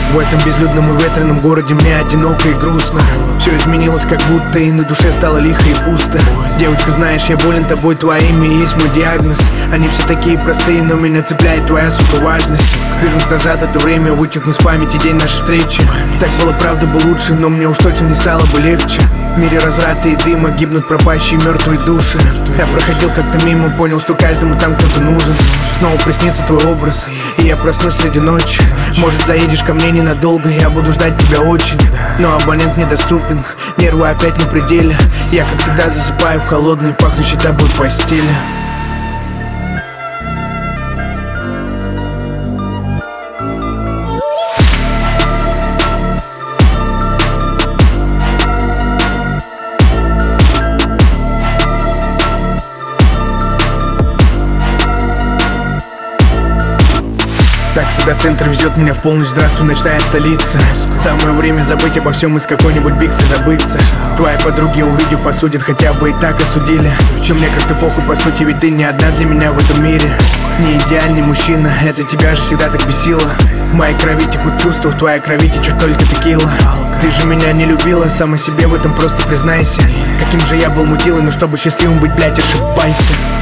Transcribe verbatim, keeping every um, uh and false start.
В этом безлюдном и ветреном городе мне одиноко и грустно. Все изменилось как будто, и на душе стало лихо и пусто. Девочка, знаешь, я болен тобой, твое имя и есть мой диагноз. Они все такие простые, но меня цепляет твоя, сука, важность. Вернуть назад это время, вычеркнуть с памяти день нашей встречи. Так было, правда бы лучше, но мне уж точно не стало бы легче. В мире разврата и дыма гибнут пропащие мертвые души. Я проходил как-то мимо, понял, что каждому там кто-то нужен. Снова приснится твой образ, и я проснусь среди ночи. Может, заедешь ко мне ненадолго, я буду ждать тебя очень. Но абонент недоступен, нервы опять на пределе. Я, как всегда, засыпаю в холодной, пахнущей тобой постели. Так всегда центр везет меня в полночь, здравствуй, ночная столица. Самое время забыть обо всем из какой-нибудь биксы забыться. Твои подруги, увидев, осудят, хотя бы и так осудили. Но мне как-то похуй, по сути, ведь ты не одна для меня в этом мире. Не идеальный мужчина, это тебя же всегда так бесило. В моей крови текут чувства, в твоей крови течет только текила. Ты же меня не любила, сама себе в этом просто признайся. Каким же я был мудилой, но чтобы счастливым быть, блять, ошибайся.